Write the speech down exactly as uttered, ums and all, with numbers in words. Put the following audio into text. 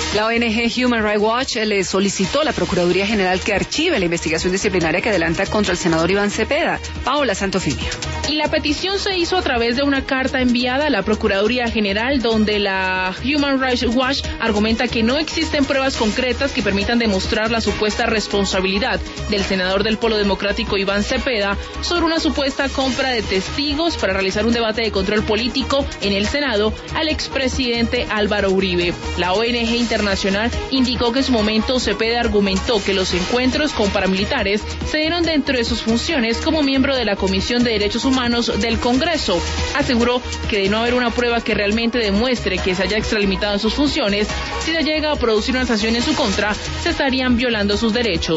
La O N G Human Rights Watch le solicitó a la Procuraduría General que archive la investigación disciplinaria que adelanta contra el senador Iván Cepeda. Paola Santofimio. Y la petición se hizo a través de una carta enviada a la Procuraduría General, donde la Human Rights Watch argumenta que no existen pruebas concretas que permitan demostrar la supuesta responsabilidad del senador del Polo Democrático Iván Cepeda sobre una supuesta compra de testigos para realizar un debate de control político en el Senado al expresidente Álvaro Uribe. La O N G Internacional indicó que en su momento Cepeda argumentó que los encuentros con paramilitares se dieron dentro de sus funciones como miembro de la Comisión de Derechos Humanos del Congreso. Aseguró que de no haber una prueba que realmente demuestre que se haya extralimitado en sus funciones, si se llega a producir una sanción en su contra, se estarían violando sus derechos.